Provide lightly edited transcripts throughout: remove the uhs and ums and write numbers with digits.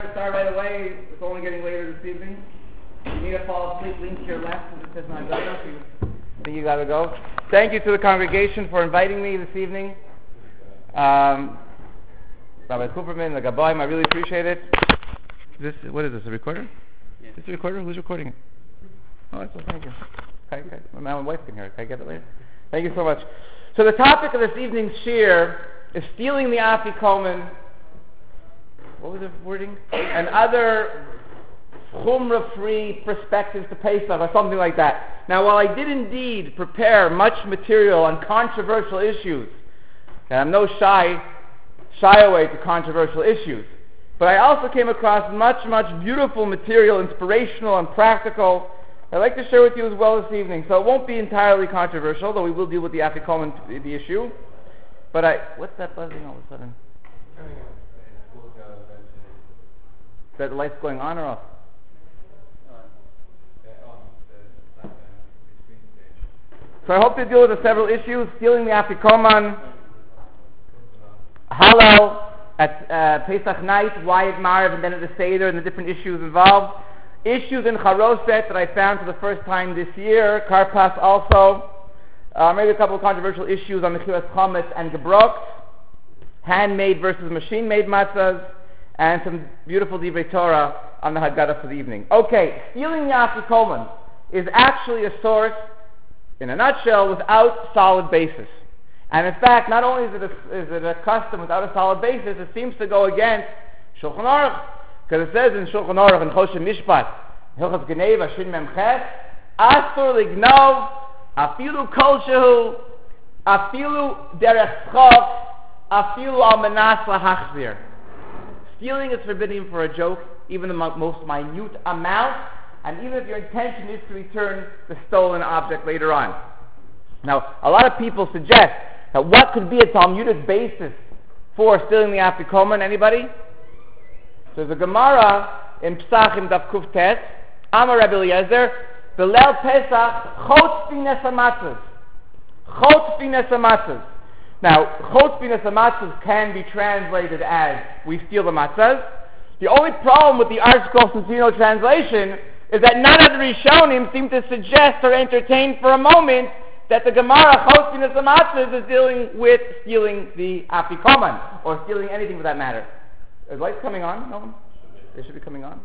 Start right away. It's only getting later this evening. If you need to fall asleep, lean to your left because it says not good enough. I think you got to go. Thank you to the congregation for inviting me this evening. Rabbi Cooperman, the Gaboim, I really appreciate it. What is this, a recorder? Yeah. Is this a recorder? Who's recording it? Oh, that's well, thank you. Okay. My wife can hear it. Can I get it later? Thank you so much. So the topic of this evening's shir is stealing the afikomen. What was the wording? And other chumrah-free perspectives to Pesach or something like that. Now, while I did indeed prepare much material on controversial issues, and I'm no shy away to controversial issues, but I also came across much beautiful material, inspirational and practical, I'd like to share with you as well this evening. So it won't be entirely controversial, though we will deal with the afikomen, the issue. But what's that buzzing all of a sudden? Is that the lights going on or off? So I hope to deal with the several issues: stealing the afikoman, halal at Pesach night, why at Maariv and then at the Seder, and the different issues involved. Issues in Charoset that I found for the first time this year, Karpas also. Maybe a couple of controversial issues on Mechilas Chametz and Gebrok, handmade versus machine-made matzahs, and some beautiful Divrei Torah on the Haggadah for the evening. Okay, stealing the afikomen is actually a source, in a nutshell, without solid basis. And in fact, not only is it a custom without a solid basis, it seems to go against Shulchan Aruch. Because it says in Shulchan Aruch, in Choshen Mishpat, Hilchos Geneva, Shin Mem Ches, Asur Lignov, Afilu Kol Shehu, Afilu Derech Chok, Afilu Al Manas Lahachzir. Stealing is forbidden for a joke, even the most minute amount, and even if your intention is to return the stolen object later on. Now, a lot of people suggest that what could be a Talmudic basis for stealing the afikomen? Anybody? So there's a Gemara in Psachim Daf Kuf Tes, Amar Rabbi Eliezer, Belel Pesach, Chotz Fines HaMatzos. Chotz Fines HaMatzos. Now, Chotz Fines HaMatzos can be translated as we steal the matzahs. The only problem with the ArtScroll Centennial translation is that none of the Rishonim seem to suggest or entertain for a moment that the Gemara Chotz Fines HaMatzos is dealing with stealing the afikoman, or stealing anything for that matter. Is lights coming on? No? They should be coming on?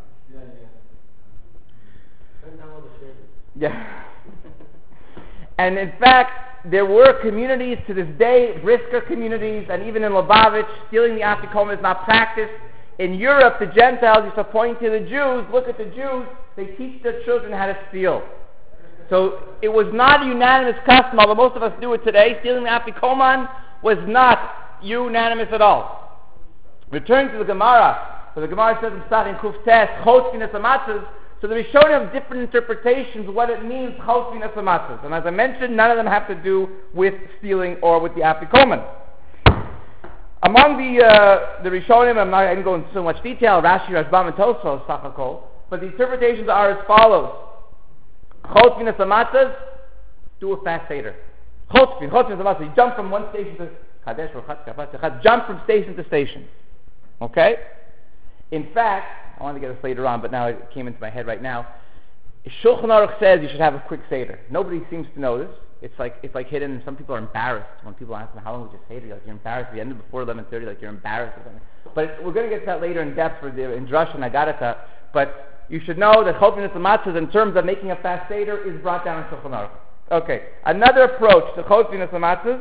Yeah. And in fact, there were communities to this day, Brisker communities, and even in Lubavitch, stealing the afikomen is not practiced. In Europe, the Gentiles used to point to the Jews, look at the Jews, they teach their children how to steal. So it was not a unanimous custom, although most of us do it today. Stealing the afikomen was not unanimous at all. Returning to the Gemara, so the Gemara says in Psachim Kuf Tes, Chotz Fines HaMatzos, so the Rishonim have different interpretations of what it means, Chotz Fines HaMatzos. And as I mentioned, none of them have to do with stealing or with the afikomen. Among the Rishonim, I didn't go into so much detail, Rashi, Rashbam, and Tosfos, Sachakol, but the interpretations are as follows. Chotz Fines HaMatzos, do a fast Seder. Chotz Fines HaMatzos, you jump from one station to Kadesh or Chatz, jump from station to station. Okay? In fact, I wanted to get this later on, but now it came into my head right now. Shulchan Aruch says you should have a quick Seder. Nobody seems to know this. It's like hidden, and some people are embarrassed when people ask them, how long would you Seder? Like, you're embarrassed. You ended before 11:30, like you're embarrassed or something. But we're going to get to that later in depth for the in Drush and Agadata. But you should know that Chotz Fines HaMatzos, in terms of making a fast Seder, is brought down in Shulchan Aruch. Okay. Another approach to Chotz Fines HaMatzos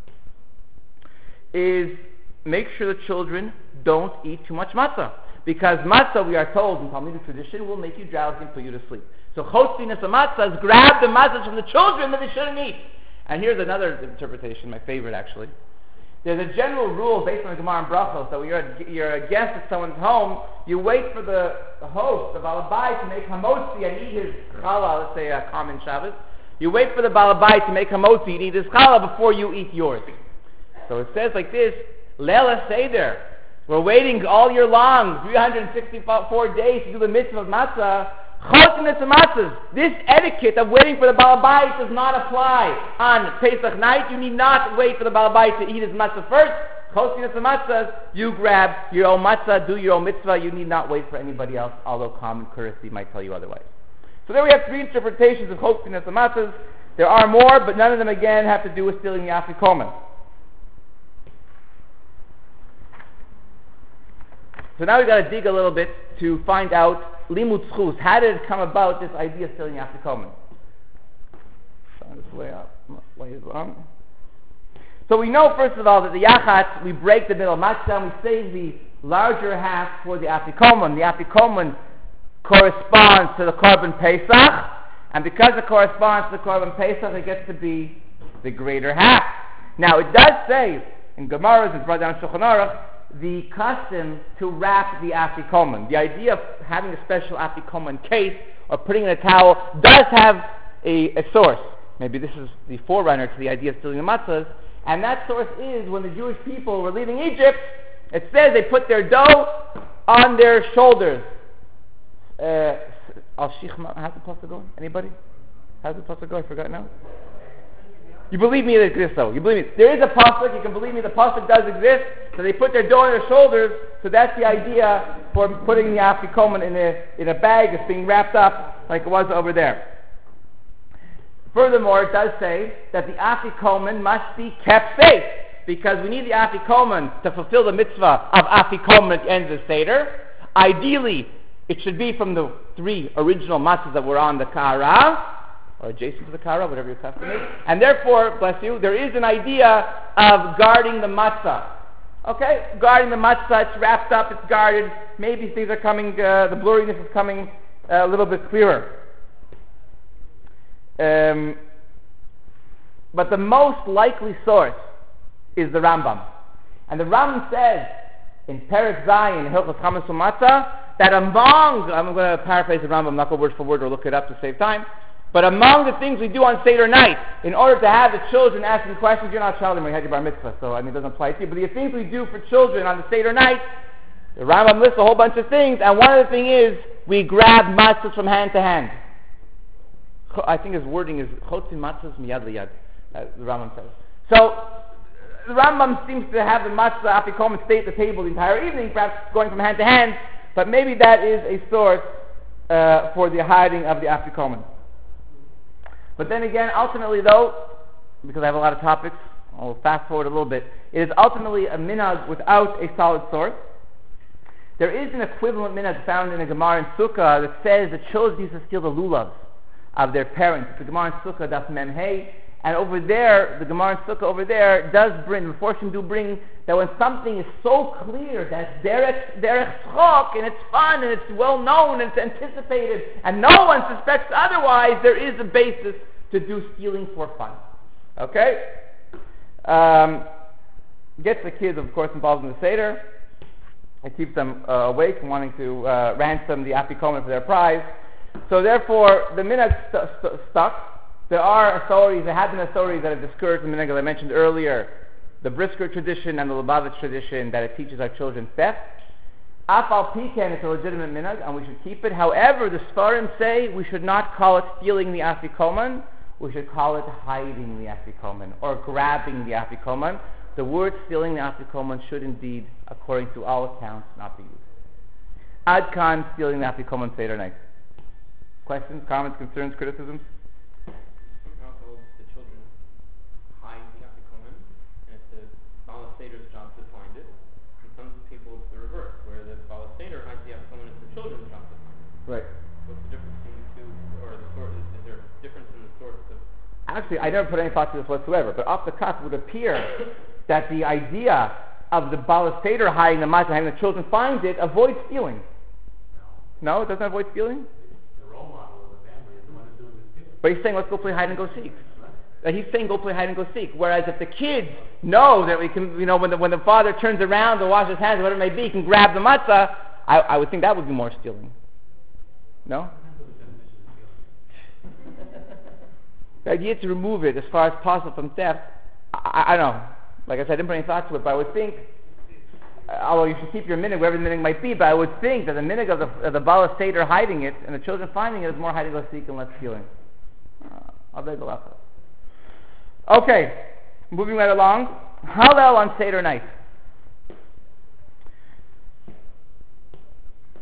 is make sure the children don't eat too much matzah. Because matzah, we are told in Talmudic tradition, will make you drowsy and put you to sleep. So Chotz Fines HaMatzos, grab the matzahs from the children that they shouldn't eat. And here's another interpretation, my favorite actually. There's a general rule based on the Gemara and Brachos that when you're a guest at someone's home, you wait for the host, the Balabai, to make hamotzi and eat his challah, let's say a common Shabbos. You wait for the Balabai to make hamotzi and eat his challah before you eat yours. So it says like this, Leila Seder. We're waiting all year long, 364 days to do the mitzvah of matzah. Chotz Fines HaMatzos. This etiquette of waiting for the Baal Bayit does not apply on Pesach night. You need not wait for the Baal Bayit to eat his matzah first. Chotzinas and matzahs, you grab your own matzah, do your own mitzvah. You need not wait for anybody else, although common courtesy might tell you otherwise. So there we have three interpretations of Chotzinas and matzahs. There are more, but none of them again have to do with stealing the afikomen. So now we've got to dig a little bit to find out limud zchus. How did it come about, this idea of stealing the afikomen? This way up, way is wrong. So we know first of all that the yachat, we break the middle matzah and we save the larger half for the afikomen. The afikomen corresponds to the korban pesach, and because it corresponds to the korban pesach, it gets to be the greater half. Now it does say in Gemaras, it's brought down in Shulchan Aruch, the custom to wrap the afikomen. The idea of having a special afikomen case or putting in a towel does have a source. Maybe this is the forerunner to the idea of stealing the matzahs. And that source is when the Jewish people were leaving Egypt, it says they put their dough on their shoulders. How's the pasuk go? Anybody? How's the pasuk go? I forgot now. You believe me, it exists though. You believe me. There is a pasuk, you can believe me, the pasuk does exist. So they put their dough on their shoulders. So that's the idea for putting the afikomen in a bag that's being wrapped up like it was over there. Furthermore, it does say that the afikomen must be kept safe, because we need the afikomen to fulfill the mitzvah of afikomen at the end of the Seder. Ideally, it should be from the three original matzahs that were on the kara, or adjacent to the kara, whatever your custom is. And therefore, bless you, there is an idea of guarding the matzah. Okay, guarding the matzah, it's wrapped up, it's guarded. Maybe things are coming, the blurriness is coming a little bit clearer. But the most likely source is the Rambam. And the Rambam says in Perek Zayin, Hilchos Chametz U'Matzah, that among, I'm going to paraphrase the Rambam, not go word for word or look it up to save time, but among the things we do on Seder night, in order to have the children asking questions, you're not a child anymore, you had your bar mitzvah, so I mean it doesn't apply to you, but the things we do for children on the Seder night, the Rambam lists a whole bunch of things, and one of the things is we grab matzahs from hand to hand. I think his wording is chotzin matzahs miyad liyad, the Rambam says. So the Rambam seems to have the matzah afikomen stay at the table the entire evening, perhaps going from hand to hand, but maybe that is a source for the hiding of the afikomen. But then again, ultimately though, because I have a lot of topics, I'll fast forward a little bit, it is ultimately a minhag without a solid source. There is an equivalent minhag found in a Gemara in Sukkah that says that children used to steal the lulavs of their parents. The Gemara in Sukkah, Daf Mem Hey, and over there, the Gemara in Sukkah over there does bring, the Meforshim do bring, that when something is so clear that derech schok, and it's fun, and it's well known, and it's anticipated, and no one suspects otherwise, there is a basis to do stealing for fun. Okay? Gets the kids, of course, involved in the Seder. It keeps them awake and wanting to ransom the afikomen for their prize. So therefore, the minhag stuck. There are authorities, there have been authorities that have discouraged the minhag, as I mentioned earlier, the Brisker tradition and the Lubavitch tradition, that it teaches our children theft. Af al piken, it's a legitimate minhag, and we should keep it. However, the Sfarim say we should not call it stealing the afikomen, we should call it hiding the afikomen, or grabbing the afikomen. The word stealing the afikomen should indeed, according to all accounts, not be used. Ad kan, stealing the afikomen Seder night. Questions, comments, concerns, criticisms? Somehow the children hide the afikomen, and it's the Baal Seder's job to find it. And some people it's the reverse, where the Baal Seder hides the afikomen, it's the children's job to find it. Right. What's the difference between the two, or the source? Is there a difference in the source of? Actually, I never put any thought to this whatsoever, but off the cuff it would appear that the idea of the Baal Seder hiding the matzah, having the children find it, avoids stealing. No, it doesn't avoid stealing? But he's saying, let's go play hide and go seek. He's saying, go play hide and go seek. Whereas if the kids know that we can, when the father turns around to wash his hands, or whatever it may be, he can grab the matzah, I would think that would be more stealing. No? The idea to remove it as far as possible from theft, I don't know. Like I said, I didn't put any thought to it, but I would think, although you should keep your minhag wherever the minhag might be, but I would think that the minhag of the Baal Seder hiding it and the children finding it is more hide and go seek and less stealing. I'll beg the laugh. Okay, moving right along. Hallel on Seder night.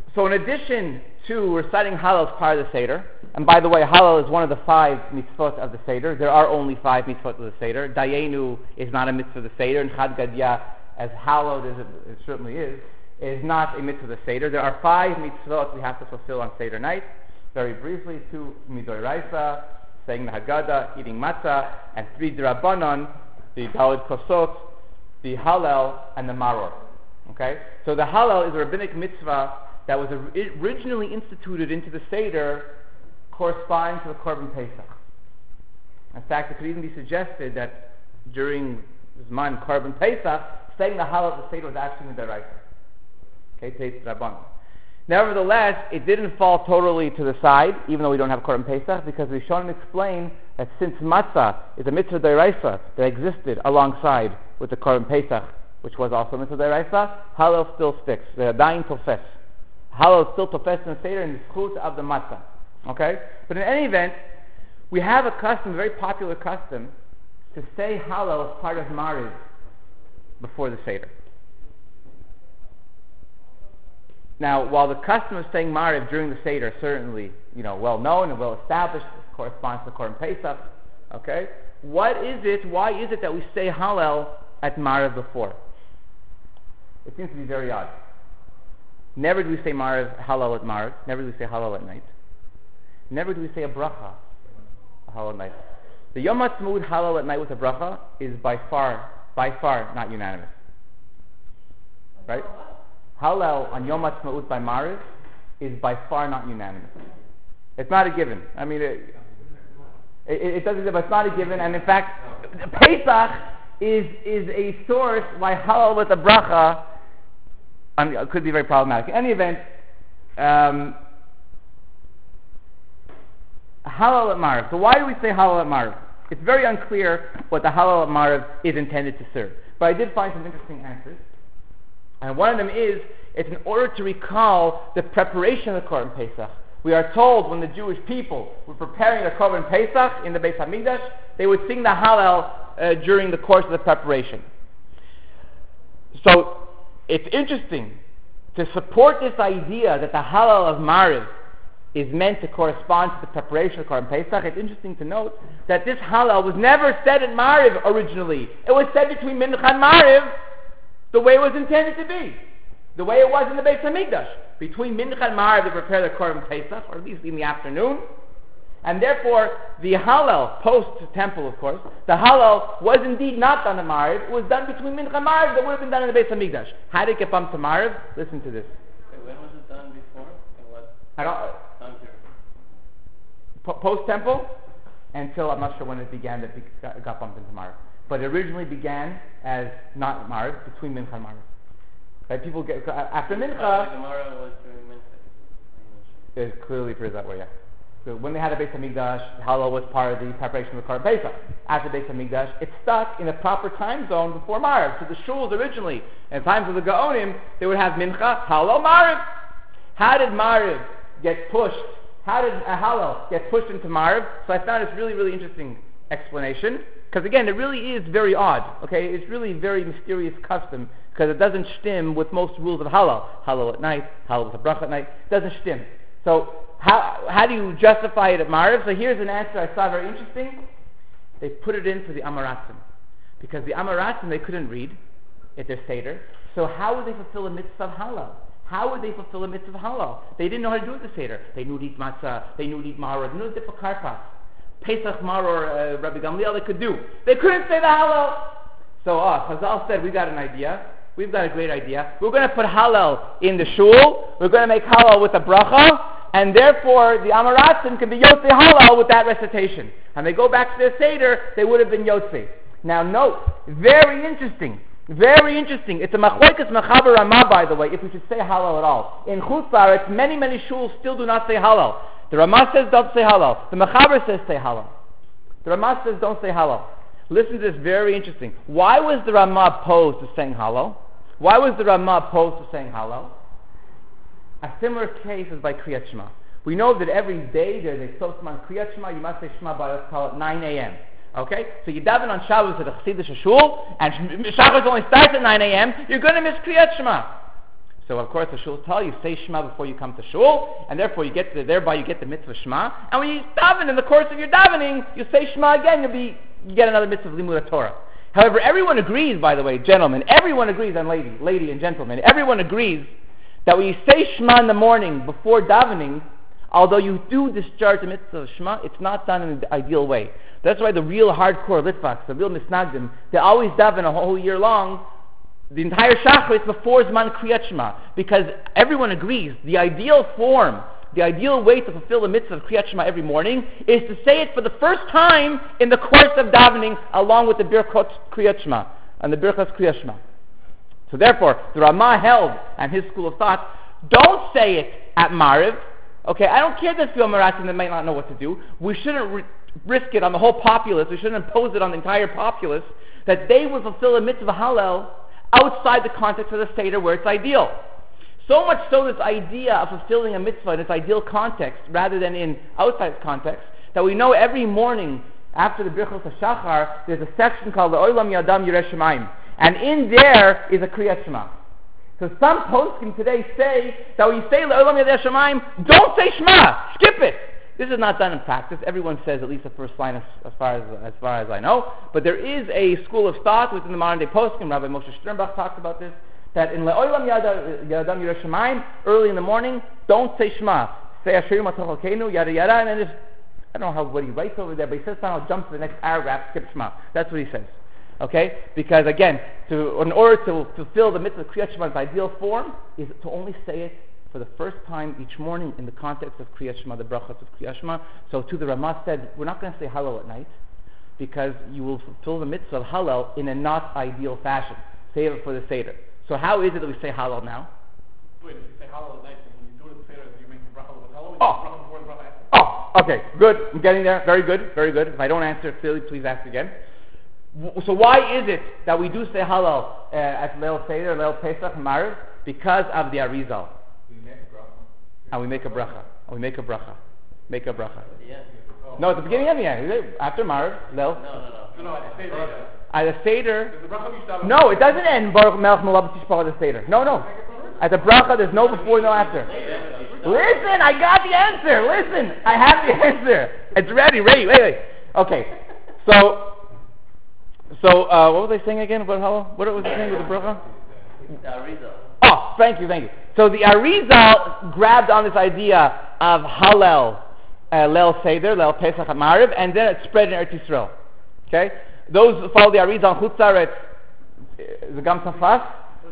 So in addition to reciting Hallel as part of the Seder, and by the way, Hallel is one of the 5 mitzvot of the Seder. There are only 5 mitzvot of the Seder. Dayenu is not a mitzvah of the Seder, and Chad Gadya, as hallowed as it certainly is not a mitzvah of the Seder. There are 5 mitzvot we have to fulfill on Seder night. Very briefly, 2 midoraisa, saying the Haggadah, eating matzah, and 3 d'Rabbanan, the Daled Kosot, the Hallel, and the Maror. Okay? So the Hallel is a rabbinic mitzvah that was originally instituted into the Seder corresponding to the Korban Pesach. In fact, it could even be suggested that during Zman Korban Pesach, saying the Hallel of the Seder was actually Midaraisa. Okay, Teis Rabban. Nevertheless, it didn't fall totally to the side, even though we don't have Korban Pesach, because we've shown and explained that since Matzah is a mitzvah d'oraisa that existed alongside with the Korban Pesach, which was also a mitzvah d'oraisa, Hallel still sticks. The Adayin Tofes. Hallel is still Tofes in the Seder in the schut of the Matzah. Okay? But in any event, we have a custom, a very popular custom, to say Hallel as part of Mariv before the Seder. Now, while the custom of saying Mariv during the Seder certainly, well known and well established, corresponds to Korban Pesach, okay? Why is it that we say Hallel at Mariv before? It seems to be very odd. Never do we say Hallel at Mariv. Never do we say Hallel at night. Never do we say a bracha, a Hallel at night. The Yom HaTzmaut Hallel at night with a bracha is by far not unanimous. Right? Hallel on Yom HaTzmaut by Mariv is by far not unanimous. It's not a given. I mean, it doesn't, but it's not a given. And in fact, Pesach is a source why Hallel with a bracha could be very problematic. In any event, Hallel at Mariv. So why do we say Hallel at Mariv? It's very unclear what the Hallel at Mariv is intended to serve. But I did find some interesting answers. And one of them is, it's in order to recall the preparation of the Korban Pesach. We are told when the Jewish people were preparing the Korban Pesach in the Beis HaMikdash, they would sing the Hallel during the course of the preparation. So, it's interesting to support this idea that the Hallel of Mariv is meant to correspond to the preparation of Korban Pesach. It's interesting to note that this Hallel was never said at Mariv originally. It was said between Mincha and Mariv the way it was intended to be. The way it was in the Beis HaMikdash. Between Mincha and Mariv they prepare the Korban Pesach, or at least in the afternoon. And therefore, the Hallel, post-temple of course, the Hallel was indeed not done at Mariv. It was done between Mincha and Mariv that would have been done in the Beis HaMikdash. How did it get bumped to Mariv? Listen to this. Okay, when was it done before? And what time period? Post-temple until, I'm not sure when it began, that it got bumped into Mariv. But it originally began as not Mariv, between Mincha and Mariv. Right? People get, after Mincha... The Gemara was during Mincha. It clearly appears that way, yeah. So when they had a Beis HaMikdash, Hallel was part of the preparation of the Korban Pesach. After Beis HaMikdash, it stuck in a proper time zone before Mariv. So the shuls originally, in times of the Gaonim, they would have Mincha, Hallel, Mariv. How did Mariv get pushed? How did Hallel get pushed into Mariv? So I found this really, really interesting explanation. Because again, it really is very odd. Okay, it's really very mysterious custom because it doesn't stem with most rules of Hallel. Hallel at night, Hallel with a bracha at night, doesn't stem. So how do you justify it at Mariv? So here's an answer I saw very interesting. They put it in for the Amaratzim. Because the Amaratzim they couldn't read at their Seder. So how would they fulfill a mitzvah of Hallel? How would they fulfill a mitzvah of Hallel? They didn't know how to do it at the Seder. They knew to eat matzah, they knew to eat maror, they knew to dip a karpas. Pesach Maror, Rabbi Gamliel, they could do. They couldn't say the Hallel. So Chazal said, we got an idea. We've got a great idea. We're going to put Hallel in the shul. We're going to make Hallel with a bracha. And therefore, the Amaratzim can be Yotzei Hallel with that recitation. And they go back to their Seder, they would have been Yotzei. Now note, very interesting. Very interesting. It's a Machlokes Mechaber Ramah, by the way, if we should say Hallel at all. In Chutz La'aretz, many shuls still do not say Hallel. The Ramah says don't say Hallel. The Mechaber says say Hallel. The Ramah says don't say Hallel. Listen to this, very interesting. Why was the Ramah opposed to saying Hallel? Why was the Ramah opposed to saying Hallel? A similar case is by Kriyat Shema. We know that every day there's a Tosman Kriyat Shema. You must say Shema by at 9 a.m. Okay? So you daven on Shabbos at a Chassidish shul, and Shabbos only starts at 9 a.m. You're going to miss Kriyat Shema. So of course the shul tell you say Shema before you come to shul, and therefore thereby you get the mitzvah Shema. And when you daven in the course of your davening, you say Shema again. You get another mitzvah of limud Torah. However, everyone agrees, by the way, gentlemen, everyone agrees, and lady and gentlemen, everyone agrees that when you say Shema in the morning before davening, although you do discharge the mitzvah of Shema, it's not done in the ideal way. That's why the real hardcore Litvaks, the real Misnagdim, they always daven a whole year long. The entire Shachar is before Zman Kriyat Shema, because everyone agrees the ideal form, the ideal way to fulfill the mitzvah of Kriyat Shema every morning is to say it for the first time in the course of davening, along with the Birchot Kriyat Shema and the Birchot Kriyat Shema. So therefore, the Ramah held, and his school of thought, don't say it at Mariv. Okay, I don't care that few Marathim that might not know what to do. We shouldn't risk it on the whole populace. We shouldn't impose it on the entire populace that they will fulfill a mitzvah Hallel outside the context of the Seder where it's ideal. So much so this idea of fulfilling a mitzvah in its ideal context rather than in outside context, that we know every morning after the Birchos HaShachar there's a section called the Olam Yadam Yireh Shamayim, and in there is a Kriyat Shema. So some poskim today say that when you say Olam Yadam Shamayim, don't say Shema, skip it. This is not done in practice. Everyone says at least the first line as far as I know. But there is a school of thought within the modern day poskim. Rabbi Moshe Sternbach talks about this, that in Le'olam Yadam Yireh Shamayim, early in the morning, don't say Shema. Say Asherim Atach Elokeinu, yada yada, and then just, I don't know what he writes over there, but he says somehow jump to the next paragraph, skip Shema. That's what he says. Okay? Because again, in order to fulfill the mitzvah of Kriyat Shema's ideal form, is to only say it for the first time each morning in the context of Kriyat Shema, the brachas of Kriyat Shema. So to the Ramah said, we're not going to say Hallel at night, because you will fulfill the mitzvah of Hallel in a not ideal fashion. Save it for the Seder. So how is it that we say Hallel now? Wait, if you say Hallel at night, when you do it at the Seder, you make the bracha with Hallel, bracha before the bracha after. Okay, good. I'm getting there. Very good, very good. If I don't answer clearly, please ask again. So why is it that we do say Hallel at Leil Seder, Leil Pesach, and Mariv? Because of the Arizal. And we make a bracha. Make a bracha. Yeah. No, at the beginning and the end. After Mariv, Leil. No, at the Seder. At the Seder. The bracha Mishtav. No, it doesn't end Baruch Melech Malach Tishpach at the Seder. No. At the bracha, there's no before, no after. Listen, I got the answer. Listen, I have the answer. It's ready. Wait. Okay. So what was I saying again? What was I saying with the bracha? The Arizal. Oh, thank you. So the Arizal grabbed on this idea of Hallel, Leil Seder, Leil Pesach, Mariv, and then it spread in Eretz Yisrael. Okay? Those who follow the Arizal Chutz La'aretz, the Gam Safas?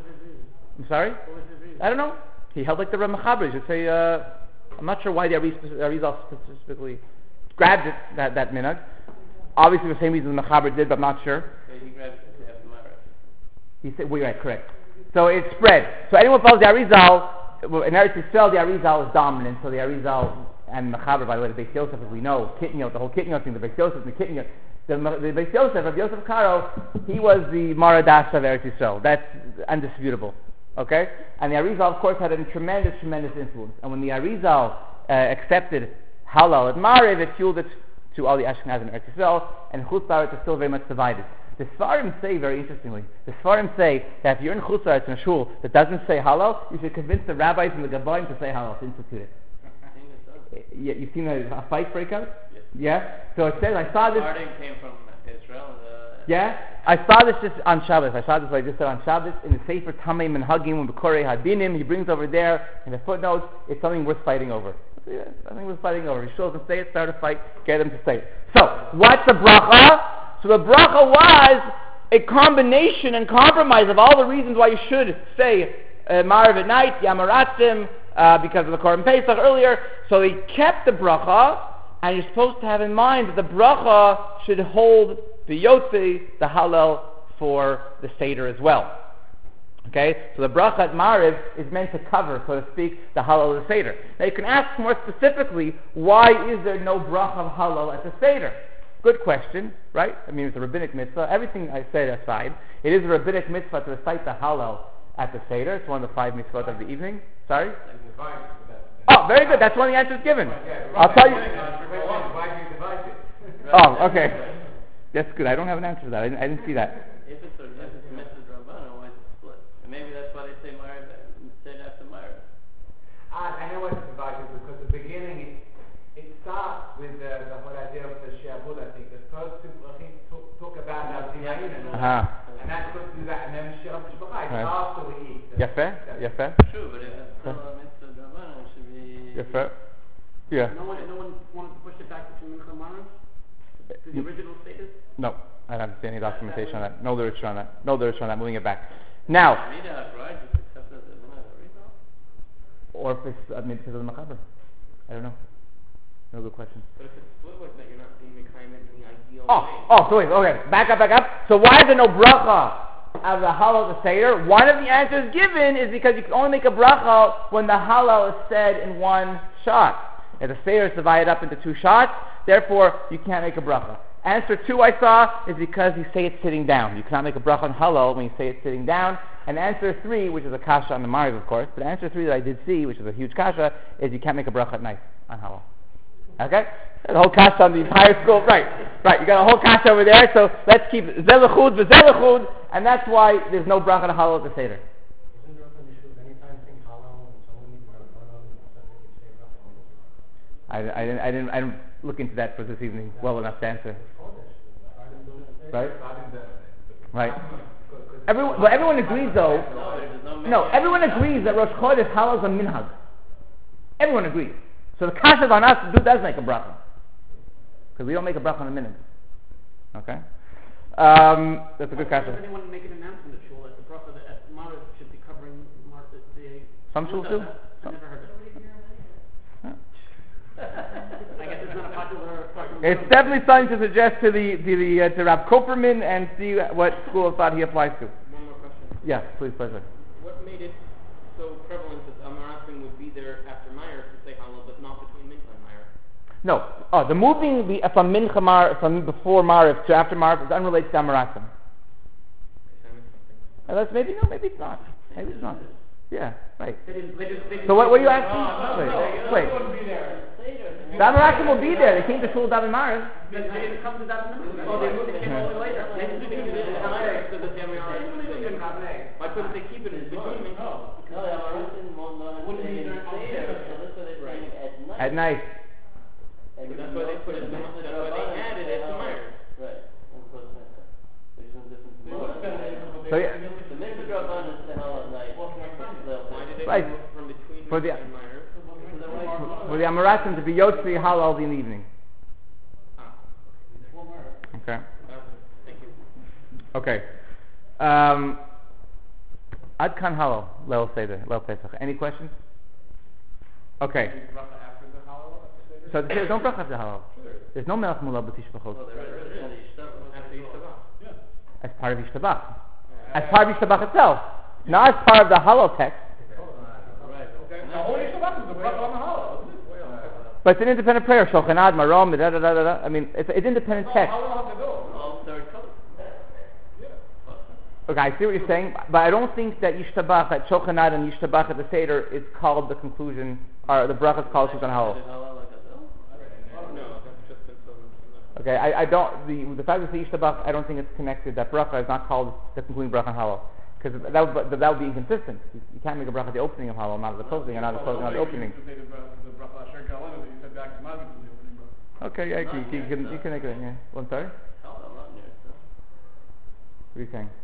I'm sorry? I don't know. He held like the Ramachaber. You should say, I'm not sure why the Arizal specifically grabbed it, that minhag. Obviously the same reason the Mechaber did, but I'm not sure. He grabbed it after Mariv. He said, we're right, correct. So it spread. So anyone who follows the Arizal, in Eretz Yisrael, the Arizal is dominant. So the Arizal and Mechaber, by the way, the Beis Yosef, as we know, Kitniot, the whole Kitniot thing, the Beis Yosef and the Kitniot. The Beis Yosef, Rabbi Yosef Karo, he was the Maradas of Eretz Yisrael. That's undisputable. Okay? And the Arizal, of course, had a tremendous influence. And when the Arizal accepted Hallel at Mariv, it fueled it to all the Ashkenaz in Eretz Yisrael, and Chutz La'aretz is still very much divided. The Sfarim say, very interestingly, that if you're in Chutz La'aretz in a shul that doesn't say Hallel, you should convince the rabbis and the Gaboim to say Hallel, to institute it. You've seen a fight break out? Yes. Yeah? So it says, I saw this... Starting came from Israel. Yeah? I saw this just on Shabbos. I saw this, what I just said on Shabbos, in the Sefer Tamei Menhagim and B'korei Hadinim. He brings over there, in the footnotes, it's something worth fighting over. Yeah, something worth fighting over. He shows them to say it, start a fight, get them to say it. So, what's the bracha? So the bracha was a combination and compromise of all the reasons why you should say Mariv at night, Yamaratzim, because of the Korban Pesach earlier. So he kept the bracha, and you're supposed to have in mind that the bracha should hold the Yotzi, the Hallel, for the Seder as well. Okay, so the bracha at Mariv is meant to cover, so to speak, the Hallel of the Seder. Now you can ask more specifically, why is there no bracha of Hallel at the Seder? Good question, right? I mean, it's a rabbinic mitzvah. Everything I said aside, it is a rabbinic mitzvah to recite the Hallel at the Seder. It's one of the 5 mitzvot of the evening. Sorry? Oh, very good. That's one of the answers given. I'll tell you. Oh, okay. That's good. I don't have an answer for that. I didn't see that. If it's a mitzvah Drabbana, why is it split? And maybe that's why they say Mariv said after And that's supposed to do that. And then Shel Mishpacha, Right. also we eat. Yafe? Yafe? True, but if it's still a mitzvah d'Rabbanan, it should be... Yafe? Yeah. No one wanted to push it back to Mincha Marav? To the original status? No, I haven't seen any documentation on that. No literature on that. No literature on that. Moving it back. Now, Mida, right? Just accept it as a minhag harita? or if it's maybe because of the machaber. I don't know. No good question. But if it's split like that, you're not being Mekayim in the ideal way. So wait, okay. Back up. So why is there no bracha of the halal of the Seder? One of the answers given is because you can only make a bracha when the halal is said in one shot. If the Seder is divided up into two shots, therefore you can't make a bracha. Answer 2 I saw is because you say it sitting down. You cannot make a bracha on halal when you say it sitting down. And answer 3, which is a kasha on the Mariv, of course, but answer 3 that I did see, which is a huge kasha, is you can't make a bracha at night on halal. Okay? The whole kasha on the entire school. Right. You got a whole kasha over there, so let's keep zelachud v'zelachud, and that's why there's no bracha on halal at the Seder. Isn't there an issue of anytime saying halal and someone needs to have a bracha? I didn't look into that for this evening well enough to answer. Right. Everyone agrees though. No, everyone agrees that Rosh Chodesh halal is a minhag. Everyone agrees. So the kasha is on us to do does make a bracha, because we don't make a bracha on a minhag. Okay. That's a good kasha. Does anyone make an announcement at shul that the bracha that Marav should be covering the? Some shuls do. I never heard that. I guess it's not a popular. It's definitely something to suggest to to Rav Koperman and see what school of thought he applies to. One more question. Yeah, please, pleasure. What made it so prevalent that Amarasim would be there after Meyer to say halal, but not between Mincha and Meyer? No. The moving from Mincha from before Mariv to after Mariv is unrelated to Amarasim. That's maybe it's not. Maybe it's not. Yeah, right. So what were you asking? Wait. The Amarasim will be there. They came to shul Daven Mariv. They didn't come to that minute. Oh, they came a little later. Why couldn't they keep it in between Mincha? No, the Amarasim won't know Wouldn't be there so that's why they're saying at night. At night. And That's why they put it. That's why they added it to Meyer. Right. There's no difference. So yeah. The mitzvah d'Rabbanan is to hell at night. Why did they Right. move from between For the- Mincha and Meyer? For the Amarasim to be Yotzei halal in the evening. Okay. Thank you. Okay. Ad kan halal. Leil Seder. Leil Pesach. Any questions? Okay. Bracha after the halal at the Seder? So there's no bracha after halal. There's no melech mula b'tishbachot. After Yishtabach. As part of Yishtabach. As part of Yishtabach itself. Not as part of the halal text. The whole Yishtabach is the bracha on the halal, isn't it? But it's an independent prayer. Shochanad, Marom, da da da da da. I mean, it's independent text. How long have to go? All third color. Okay, I see what you're saying, but I don't think that Yishtabach, that Shochanad and Yishtabach at the Seder is called the conclusion, or the bracha is called Shulchan Halal. No, that's just been Okay, I don't, the fact that it's Yishtabach, I don't think it's connected. That bracha is not called the concluding bracha on Halal. Because that would be inconsistent. You can't make a bracha at the opening of Halal, not at the closing, and not at the closing, not the opening. Okay, yeah, you can make it, yeah. Well, I'm sorry? What are you saying?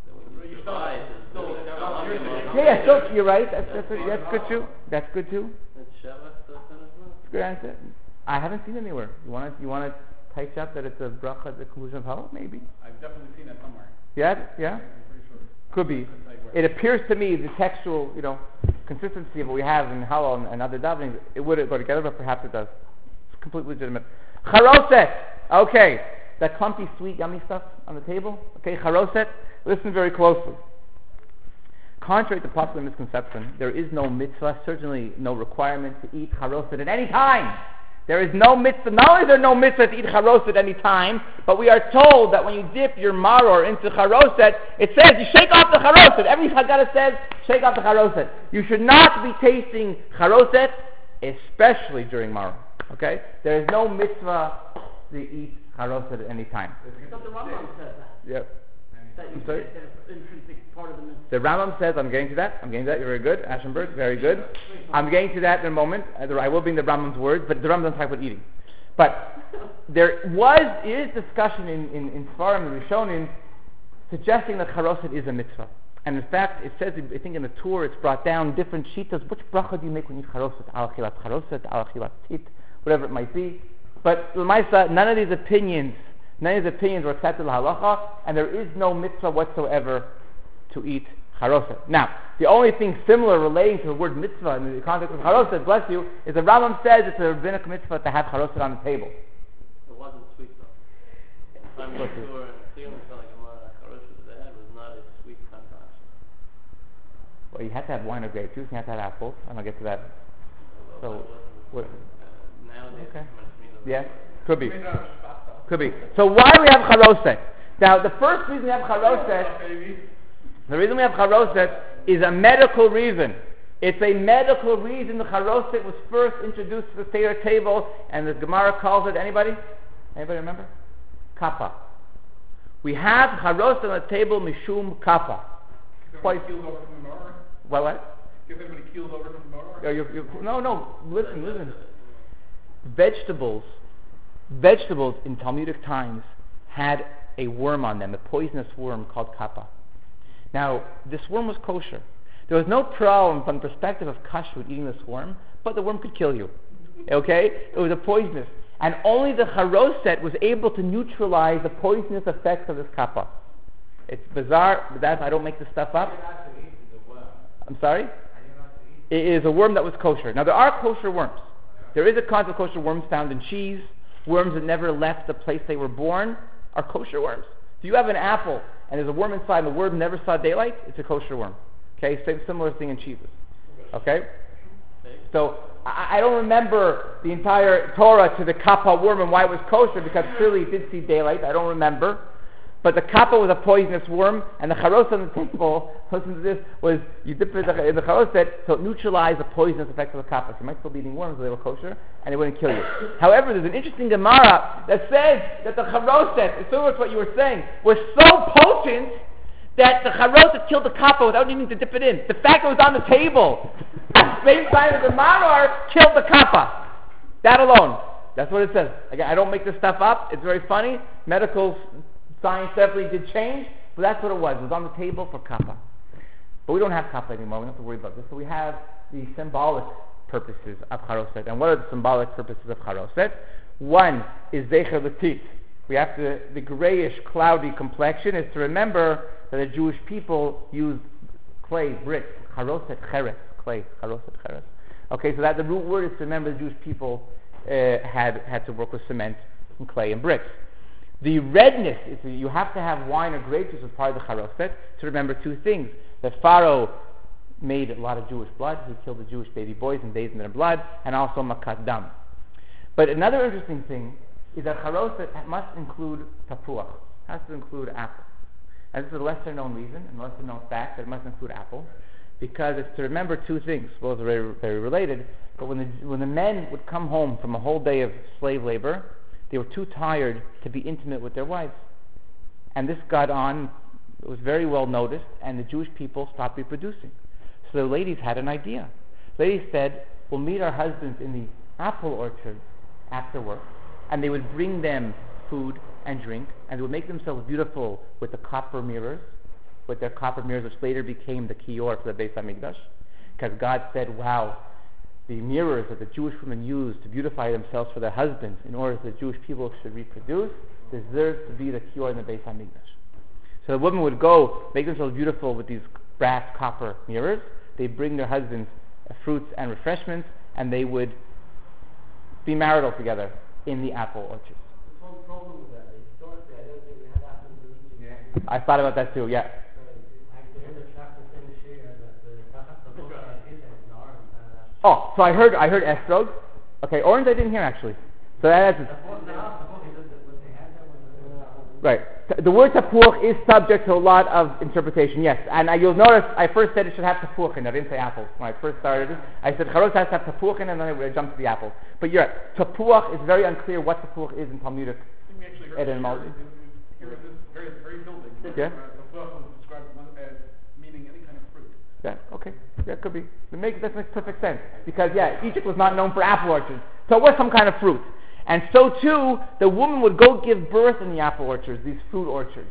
Yeah, so you're right. That's good too. That's good too. That's a good answer. I haven't seen it anywhere. You want to type up that it's a bracha at the conclusion of Halal? Maybe. I've definitely seen that somewhere. Yeah. I'm pretty sure. Could be. It appears to me the textual, consistency of what we have in Halal and other davenings, it would go together, but perhaps it does. It's completely legitimate. Charoset. Okay. That clumpy, sweet, yummy stuff on the table. Okay, charoset. Listen very closely. Contrary to popular misconception, there is no mitzvah, certainly no requirement to eat charoset at any time. There is no mitzvah. Not only is there no mitzvah to eat charoset at any time, but we are told that when you dip your maror into charoset, it says you shake off the charoset. Every Haggadah says shake off the charoset. You should not be tasting charoset, especially during maror. Okay? There is no mitzvah to eat charoset at any time. But the Rambam says that. Yep. That you sorry? said that it's intrinsic part of the mitzvah. The Rambam says, I'm getting to that. You're very good. Aschenberg, very good. I'm getting to that in a moment. I will bring the Rambam's words, but the Rambam doesn't talk about eating. But there is discussion in Sfarim and Rishonim suggesting that charoset is a mitzvah. And in fact, it says, I think in the Torah, it's brought down different shitas. Which bracha do you make when you eat charoset? Al achilat charoset, al achilat tit, whatever it might be. But l'maisa, none of these opinions were accepted l'halacha, and there is no mitzvah whatsoever to eat charoset. Now, the only thing similar relating to the word mitzvah in the context of charoset, bless you, is the Rambam says it's a rabbinic mitzvah to have charoset on the table. It wasn't sweet though. I'm not sure, and feeling like a charoset that had was not a sweet concoction. Well, you have to have wine or grape juice, and you have to have apples, and I'll get to that. So, what? Nowadays, Okay. much Yeah, could be. Could be. So why do we have charoset? Now, the first reason we have charoset, is a medical reason. It's a medical reason the charoset was first introduced to the Seder table, and the Gemara calls it, anybody remember? Kappa. We have charoset on the table, mishum kappa. Everybody keels over from the Nora? What? If everybody keels over from the Nora? No, listen. Vegetables in Talmudic times had a worm on them, a poisonous worm called kappa. Now, this worm was kosher. There was no problem from the perspective of kashrut eating this worm, but the worm could kill you. Okay? It was a poisonous. And only the charoset was able to neutralize the poisonous effects of this kappa. It's bizarre, but I don't make this stuff up. I'm sorry? It is a worm that was kosher. Now, there are kosher worms. There is a concept of kosher worms found in cheese. Worms that never left the place they were born are kosher worms. If you have an apple and there's a worm inside and the worm never saw daylight, it's a kosher worm. Okay, same similar thing in cheeses. Okay? So, I don't remember the entire Torah to the kappa worm and why it was kosher, because clearly it did see daylight. I don't remember. But the kappa was a poisonous worm, and the charoset on the table, listen to this, was you dip it in the charoset, so it neutralized the poisonous effects of the kappa. So you might still be eating worms, but they were kosher, and they wouldn't kill you. However, there's an interesting Gemara that says that the charoset, similar to what you were saying, was so potent that the charoset killed the kappa without needing to dip it in. The fact that it was on the table at the same time as the maror killed the kappa. That alone. That's what it says. Again, I don't make this stuff up. It's very funny. Medical science definitely did change, but that's what it was. It was on the table for kappa. But we don't have kappa anymore. We don't have to worry about this. So we have the symbolic purposes of charoset. And what are the symbolic purposes of charoset? One is zecher l'tit. We have the grayish, cloudy complexion is to remember that the Jewish people used clay, bricks, charoset, cheres, clay, charoset, cheres. Okay, so that the root word is to remember the Jewish people had to work with cement and clay and bricks. The redness is you have to have wine or grape juice as part of the charoset to remember two things. That Pharaoh made a lot of Jewish blood. He killed the Jewish baby boys and bathed in their blood, and also makat dam. But another interesting thing is that charoset must include tapuach. Has to include apple. And this is a lesser known reason, and lesser known fact that it must include apple, because it's to remember two things. Both are very, very related. But when the men would come home from a whole day of slave labor, they were too tired to be intimate with their wives. And this got on, it was very well noticed, and the Jewish people stopped reproducing. So the ladies had an idea. Ladies said, we'll meet our husbands in the apple orchard after work, and they would bring them food and drink, and they would make themselves beautiful with the copper mirrors, which later became the kiyor for the Beis HaMikdash, because God said, wow, the mirrors that the Jewish women used to beautify themselves for their husbands in order that the Jewish people should reproduce deserves to be the kiyor in the Beis HaMikdash. So the women would go make themselves beautiful with these brass copper mirrors. They'd bring their husbands fruits and refreshments, and they would be marital together in the apple orchards. There's one problem with that. Historically, I don't think we have apples in each. I thought about that too, yeah. Oh, so I heard estrog. Okay, orange I didn't hear actually. So that's right. The word tapuach is subject to a lot of interpretation, yes. And you'll notice I first said it should have tapuach in it. I didn't say apples. When I first started it, I said charoset has to have tapuach in it, and then I jumped to the apples. But you're right. Tapuach is very unclear what tapuach is in Talmudic etymology. Here in this very building, yeah. tapuach was described as meaning any kind of fruit. Yeah, okay. Yeah, it could be. That makes perfect sense. Because, yeah, Egypt was not known for apple orchards. So it was some kind of fruit. And so, too, the woman would go give birth in the apple orchards, these fruit orchards.